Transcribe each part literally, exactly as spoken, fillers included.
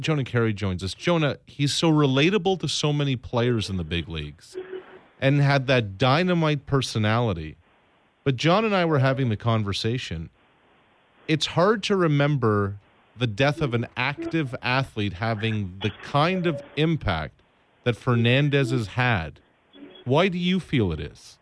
Jonah Carey joins us. Jonah, he's so relatable to so many players in the big leagues and had that dynamite personality. But John and I were having the conversation. It's hard to remember the death of an active athlete having the kind of impact that Fernandez has had. Why do you feel it is?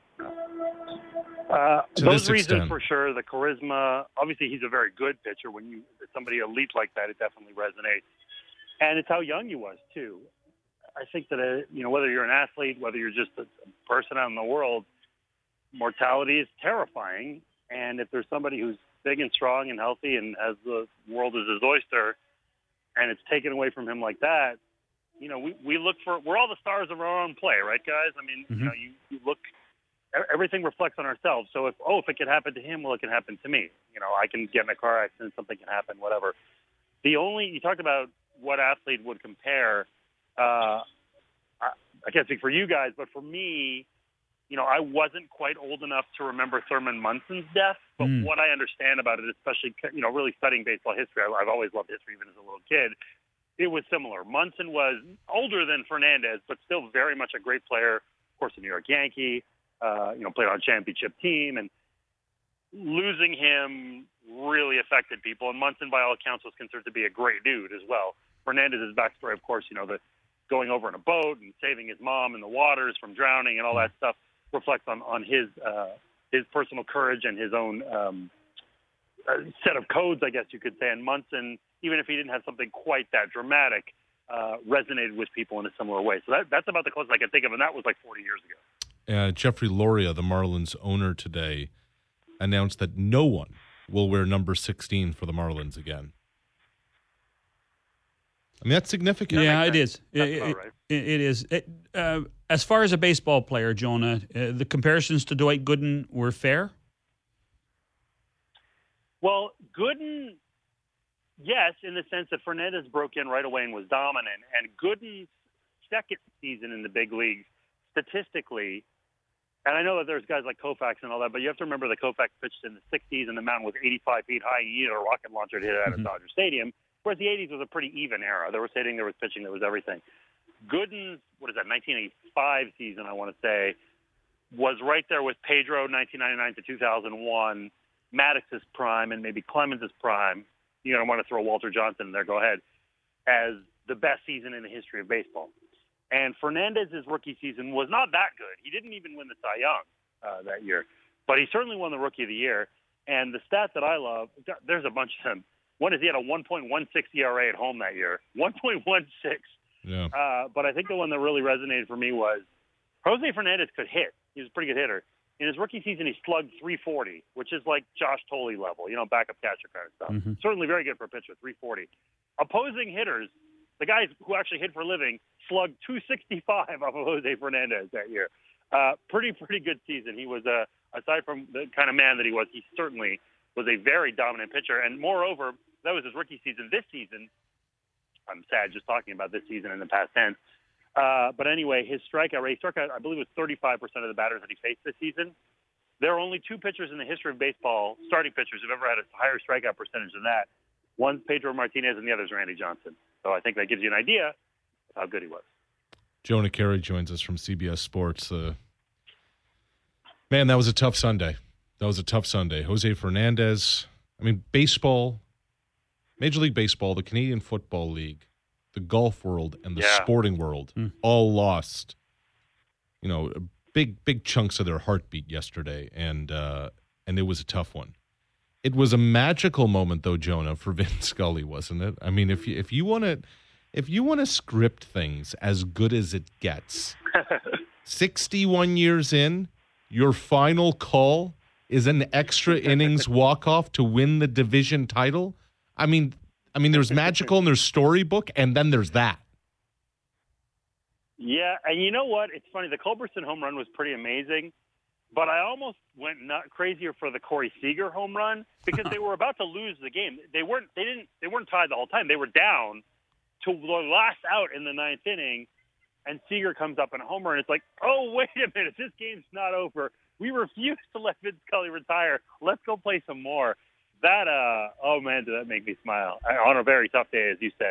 Uh, To those this reasons extent. for sure. The charisma. Obviously, he's a very good pitcher. When you somebody elite like that, it definitely resonates. And it's how young he was too. I think that uh, you know whether you're an athlete, whether you're just a person out in the world, mortality is terrifying. And if there's somebody who's big and strong and healthy and has the world as his oyster, and it's taken away from him like that, you know, we, we look for, we're all the stars of our own play, right, guys? I mean, mm-hmm. you know, you, you look, everything reflects on ourselves. So if, oh, if it can happen to him, well, it can happen to me. You know, I can get in a car accident, something can happen, whatever. The only, you talked about what athlete would compare. Uh, I, I can't speak for you guys, but for me, you know, I wasn't quite old enough to remember Thurman Munson's death, but mm. what I understand about it, especially, you know, really studying baseball history, I, I've always loved history even as a little kid, it was similar. Munson was older than Fernandez, but still very much a great player, of course, a New York Yankee, uh, you know, played on a championship team, and losing him really affected people, and Munson, by all accounts, was considered to be a great dude as well. Fernandez's backstory, of course, you know, the going over in a boat and saving his mom in the waters from drowning and all that stuff, reflects on, on his uh, his personal courage and his own um, uh, set of codes, I guess you could say. And Munson, even if he didn't have something quite that dramatic, uh, resonated with people in a similar way. So that, that's about the closest I can think of, and that was like forty years ago. Uh, Jeffrey Loria, the Marlins owner today, announced that no one will wear number sixteen for the Marlins again. I mean, that's significant. Yeah, that it is. That's it, about right. it, it is. It, uh, as far as a baseball player, Jonah, uh, the comparisons to Dwight Gooden were fair? Well, Gooden, yes, in the sense that Fernandez broke in right away and was dominant. And Gooden's second season in the big leagues, statistically, and I know that there's guys like Koufax and all that, but you have to remember that Koufax pitched in the sixties and the mound was eighty-five feet high. He needed a rocket launcher to hit it out Mm-hmm. of Dodger Stadium. Whereas the eighties was a pretty even era. There was hitting, there was pitching, there was everything. Gooden's, what is that, nineteen eighty-five season, I want to say, was right there with Pedro, nineteen ninety-nine to two thousand one, Maddox's prime, and maybe Clemens' prime. You know, I want to throw Walter Johnson in there, go ahead, as the best season in the history of baseball. And Fernandez's rookie season was not that good. He didn't even win the Cy Young uh, that year, but he certainly won the Rookie of the Year. And the stat that I love, there's a bunch of them. One is he had a one point one six E R A at home that year. one point one six. Yeah. Uh, but I think the one that really resonated for me was Jose Fernandez could hit. He was a pretty good hitter. In his rookie season, he slugged three forty, which is like Josh Tolley level, you know, backup catcher kind of stuff. Mm-hmm. Certainly very good for a pitcher, three forty. Opposing hitters, the guys who actually hit for a living, slugged two sixty-five off of Jose Fernandez that year. Uh, pretty, pretty good season. He was, a, aside from the kind of man that he was, he certainly was a very dominant pitcher. And moreover, that was his rookie season. This season, I'm sad just talking about this season in the past tense. Uh, but anyway, his strikeout rate, struck out, I believe it was thirty-five percent of the batters that he faced this season. There are only two pitchers in the history of baseball, starting pitchers, who've ever had a higher strikeout percentage than that. One's Pedro Martinez and the other's Randy Johnson. So I think that gives you an idea of how good he was. Jonah Carey joins us from C B S Sports. Uh, man, that was a tough Sunday. That was a tough Sunday. Jose Fernandez, I mean, baseball, Major League Baseball, the Canadian Football League, the golf world, and the yeah. sporting world mm. all lost, you know, big, big chunks of their heartbeat yesterday, and uh, and it was a tough one. It was a magical moment, though, Jonah, for Vin Scully, wasn't it? I mean, if you, if you want to if you want to script things as good as it gets, sixty-one years in, your final call is an extra innings walk-off to win the division title. I mean, I mean, there's magical and there's storybook, and then there's that. Yeah, and you know what? It's funny. The Culberson home run was pretty amazing, but I almost went not crazier for the Corey Seager home run because they were about to lose the game. They weren't. They didn't. They weren't tied the whole time. They were down to the last out in the ninth inning, and Seager comes up in a homer, and it's like, oh, wait a minute, this game's not over. We refuse to let Vin Scully retire. Let's go play some more. That, uh, oh man, did that make me smile on a very tough day, as you said.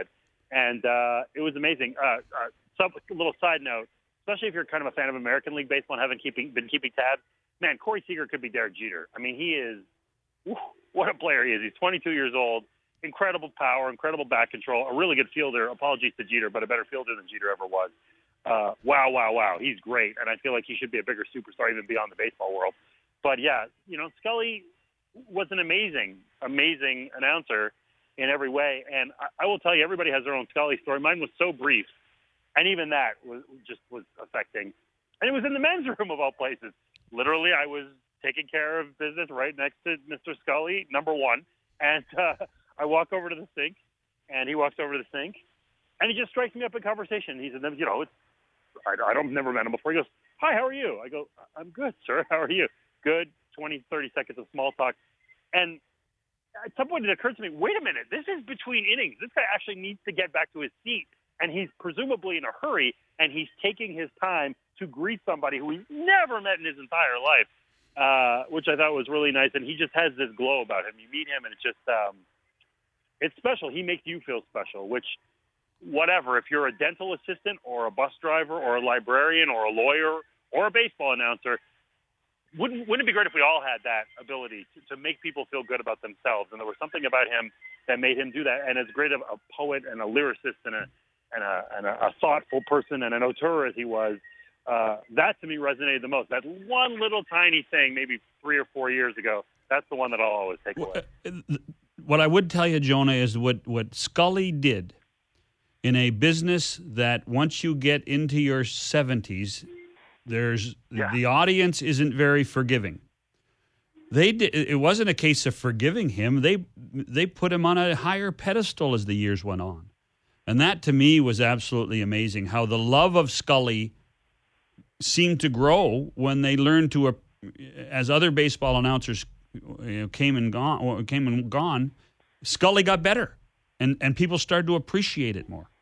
And uh, it was amazing. Uh, uh, some a little side note, especially if you're kind of a fan of American League Baseball and haven't keeping, been keeping tabs, man, Corey Seager could be Derek Jeter. I mean, he is whew, what a player he is. He's twenty-two years old, incredible power, incredible bat control, a really good fielder. Apologies to Jeter, but a better fielder than Jeter ever was. Uh, wow, wow, wow. He's great, and I feel like he should be a bigger superstar even beyond the baseball world. But, yeah, you know, Scully was an amazing, amazing announcer in every way. And I, I will tell you, everybody has their own Scully story. Mine was so brief, and even that was just was affecting. And it was in the men's room, of all places. Literally, I was taking care of business right next to Mister Scully, number one. And uh, I walk over to the sink, and he walks over to the sink, and he just strikes me up in conversation. He said, you know, it's, I, I don't never met him before. He goes, hi, how are you? I go, I'm good, sir. How are you? Good. twenty, thirty seconds of small talk. And at some point it occurred to me, wait a minute, this is between innings. This guy actually needs to get back to his seat. And he's presumably in a hurry, and he's taking his time to greet somebody who he's never met in his entire life, uh, which I thought was really nice. And he just has this glow about him. You meet him, and it's just um, it's special. He makes you feel special, which whatever, if you're a dental assistant or a bus driver or a librarian or a lawyer or a baseball announcer, wouldn't wouldn't it be great if we all had that ability to, to make people feel good about themselves? And there was something about him that made him do that. And as great of a poet and a lyricist and a and a, and a, a thoughtful person and an auteur as he was, uh, that to me resonated the most. That one little tiny thing, maybe three or four years ago, that's the one that I'll always take away. What I would tell you, Jonah, is what, what Scully did in a business that once you get into your seventies, there's yeah. the audience isn't very forgiving. They did, it wasn't a case of forgiving him. They they put him on a higher pedestal as the years went on. And that to me was absolutely amazing, how the love of Scully seemed to grow when they learned to, as other baseball announcers you know, came and gone, came and gone, Scully got better, and, and people started to appreciate it more.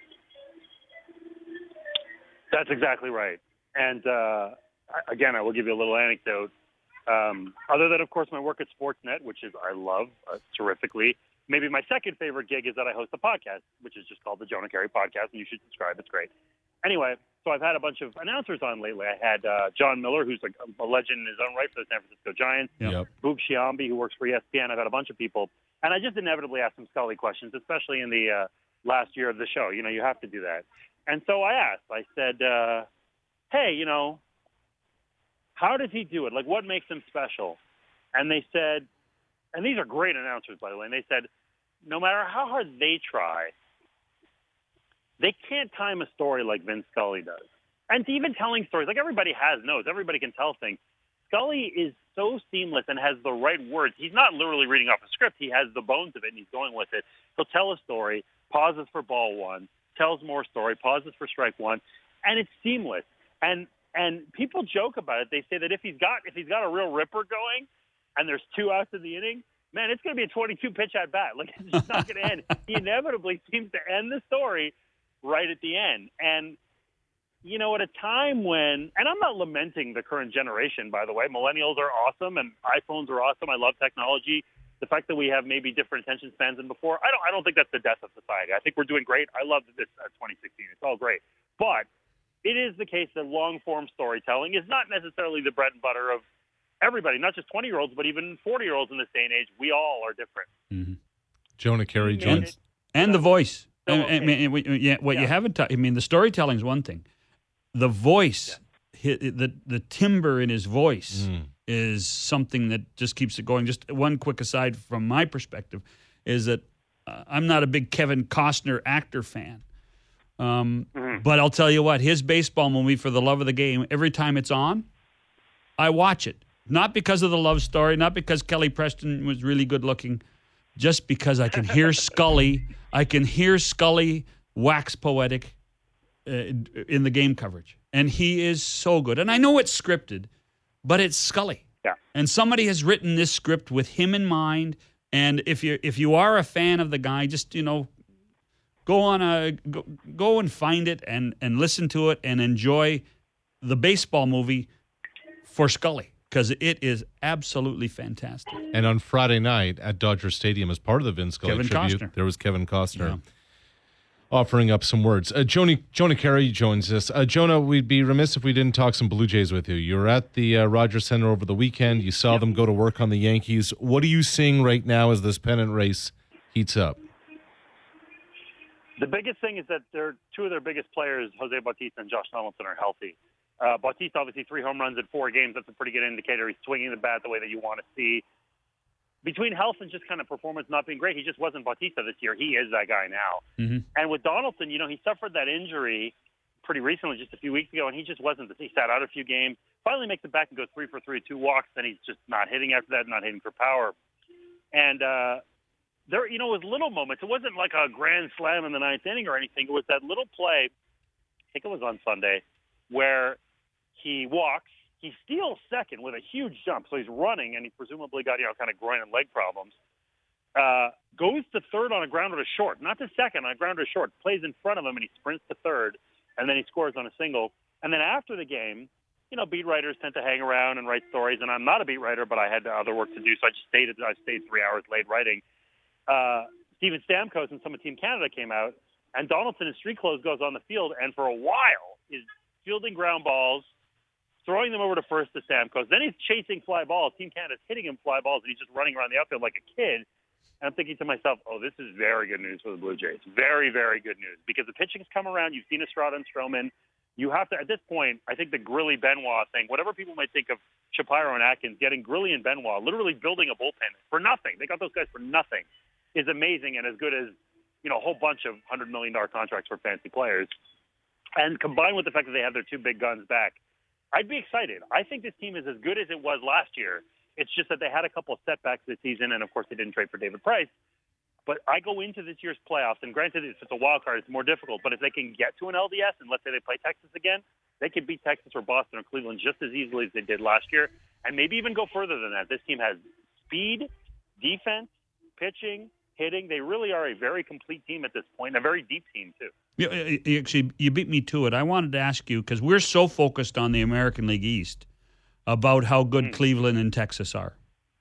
That's exactly right. And uh, again, I will give you a little anecdote. Um, other than, of course, my work at Sportsnet, which is I love uh, terrifically. Maybe my second favorite gig is that I host a podcast, which is just called the Jonah Carey Podcast, and you should subscribe. It's great. Anyway, so I've had a bunch of announcers on lately. I had uh, John Miller, who's like a legend in his own right for the San Francisco Giants. Yep. Boog Sciambi, who works for E S P N. I've had a bunch of people. And I just inevitably asked some Scully questions, especially in the uh, last year of the show. You know, you have to do that. And so I asked. I said, uh, hey, you know, how does he do it? Like, what makes him special? And they said, and these are great announcers, by the way, and they said, no matter how hard they try, they can't time a story like Vin Scully does. And even telling stories, like everybody has notes, everybody can tell things. Scully is so seamless and has the right words. He's not literally reading off a script. He has the bones of it, and he's going with it. He'll tell a story, pauses for ball one, tells more story, pauses for strike one, and it's seamless. And and people joke about it. They say that if he's got if he's got a real ripper going, and there's two outs in the inning, man, it's going to be a twenty-two pitch at bat. Like, it's just not going to end. He inevitably seems to end the story right at the end. And you know, at a time when, and I'm not lamenting the current generation, by the way. Millennials are awesome, and iPhones are awesome. I love technology. The fact that we have maybe different attention spans than before, I don't, I don't think that's the death of society. I think we're doing great. I love this uh, twenty sixteen. It's all great. But it is the case that long-form storytelling is not necessarily the bread and butter of everybody, not just twenty-year-olds, but even forty-year-olds in this day and age. We all are different. Mm-hmm. Jonah Carey, and, Jones. And the voice. So, I mean, okay. yeah, what yeah. you haven't ta- I mean, the storytelling is one thing. The voice, yeah. his, the the timbre in his voice mm. is something that just keeps it going. Just one quick aside from my perspective is that uh, I'm not a big Kevin Costner actor fan. Um, mm-hmm. But I'll tell you what, his baseball movie, For the Love of the Game, every time it's on, I watch it. Not because of the love story, not because Kelly Preston was really good looking, just because I can hear Scully. I can hear Scully wax poetic uh, in the game coverage. And he is so good. And I know it's scripted, but it's Scully. Yeah. And somebody has written this script with him in mind. And if you if you are a fan of the guy, just, you know, go on a go, go and find it and, and listen to it and enjoy the baseball movie for Scully, because it is absolutely fantastic. And on Friday night at Dodger Stadium, as part of the Vin Scully Kevin tribute, Costner. there was Kevin Costner. Yeah. offering up some words. Uh, Jonah, Jonah Carey joins us. Uh, Jonah, we'd be remiss if we didn't talk some Blue Jays with you. You were at the uh, Rogers Center over the weekend. You saw yep. them go to work on the Yankees. What are you seeing right now as this pennant race heats up? The biggest thing is that they're, two of their biggest players, Jose Bautista and Josh Donaldson, are healthy. Uh, Bautista, obviously, three home runs in four games. That's a pretty good indicator. He's swinging the bat the way that you want to see. Between health and just kind of performance not being great, he just wasn't Bautista this year. He is that guy now. Mm-hmm. And with Donaldson, you know, he suffered that injury pretty recently, just a few weeks ago, and he just wasn't. He sat out a few games, finally makes it back and goes three for three, two walks, then he's just not hitting after that, not hitting for power. And uh, there, you know, it was little moments. It wasn't like a grand slam in the ninth inning or anything. It was that little play, I think it was on Sunday, where he walks. He steals second with a huge jump, so he's running, and he presumably got, you know, kind of groin and leg problems. Uh, goes to third on a grounder to short, not to second, on a grounder to short. Plays in front of him, and he sprints to third, and then he scores on a single. And then after the game, you know, beat writers tend to hang around and write stories, and I'm not a beat writer, but I had other work to do, so I just stayed. I stayed three hours late writing. Uh, Steven Stamkos and some of Team Canada came out, and Donaldson in street clothes goes on the field, and for a while is fielding ground balls, throwing them over to first to Stamkos. Then he's chasing fly balls. Team Canada's hitting him fly balls, and he's just running around the outfield like a kid. And I'm thinking to myself, oh, this is very good news for the Blue Jays. Very, very good news. Because the pitching's come around. You've seen Estrada and Stroman. You have to, at this point, I think the Grilly-Benoit thing, whatever people might think of Shapiro and Atkins, getting Grilly and Benoit, literally building a bullpen for nothing. They got those guys for nothing. Is amazing and as good as, you know, a whole bunch of one hundred million dollars contracts for fancy players. And combined with the fact that they have their two big guns back, I'd be excited. I think this team is as good as it was last year. It's just that they had a couple of setbacks this season, and, of course, they didn't trade for David Price. But I go into this year's playoffs, and granted, if it's a wild card, it's more difficult. But if they can get to an L D S, and let's say they play Texas again, they could beat Texas or Boston or Cleveland just as easily as they did last year, and maybe even go further than that. This team has speed, defense, pitching, hitting. They really are a very complete team at this point, and a very deep team, too. Yeah, actually, you beat me to it. I wanted to ask you, because we're so focused on the American League East, about how good mm. Cleveland and Texas are.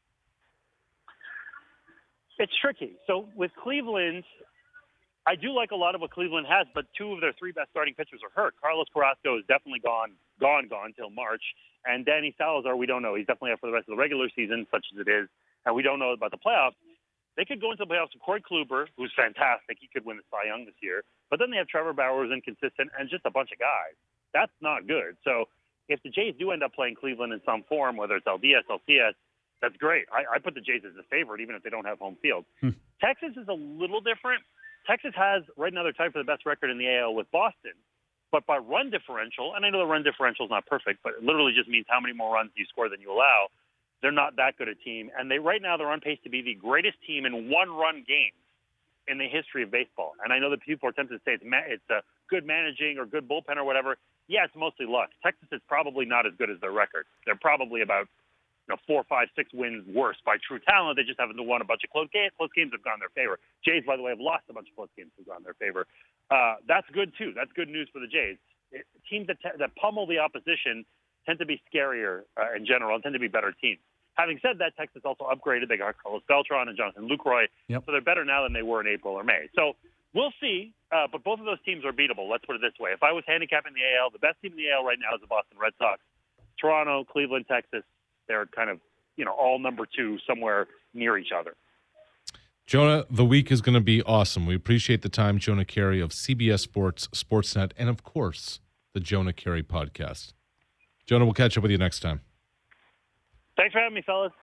It's tricky. So with Cleveland, I do like a lot of what Cleveland has, but two of their three best starting pitchers are hurt. Carlos Carrasco is definitely gone, gone, gone till March. And Danny Salazar, we don't know. He's definitely out for the rest of the regular season, such as it is. And we don't know about the playoffs. They could go into the playoffs with Corey Kluber, who's fantastic. He could win the Cy Young this year. But then they have Trevor Bauer, who's inconsistent, and just a bunch of guys. That's not good. So if the Jays do end up playing Cleveland in some form, whether it's L D S, L C S, that's great. I, I put the Jays as the favorite, even if they don't have home field. Hmm. Texas is a little different. Texas has, right now, they're tied for the best record in the A L with Boston. But by run differential, and I know the run differential is not perfect, but it literally just means how many more runs you score than you allow. They're not that good a team. And they right now they're on pace to be the greatest team in one-run games in the history of baseball. And I know that people are tempted to say it's, ma- it's a good managing or good bullpen or whatever. Yeah, it's mostly luck. Texas is probably not as good as their record. They're probably about you know, four, five, six wins worse by true talent. They just haven't won a bunch of close games. Close games have gone in their favor. Jays, by the way, have lost a bunch of close games that have gone in their favor. Uh, that's good, too. That's good news for the Jays. It, teams that, te- that pummel the opposition tend to be scarier uh, in general and tend to be better teams. Having said that, Texas also upgraded. They got Carlos Beltran and Jonathan Lucroy, yep. So they're better now than they were in April or May. So we'll see, uh, but both of those teams are beatable. Let's put it this way. If I was handicapping the A L, the best team in the A L right now is the Boston Red Sox. Toronto, Cleveland, Texas, they're kind of, you know, all number two somewhere near each other. Jonah, the week is going to be awesome. We appreciate the time, Jonah Carey of C B S Sports, Sportsnet, and, of course, the Jonah Carey podcast. Jonah, we'll catch up with you next time. Thanks for having me, fellas.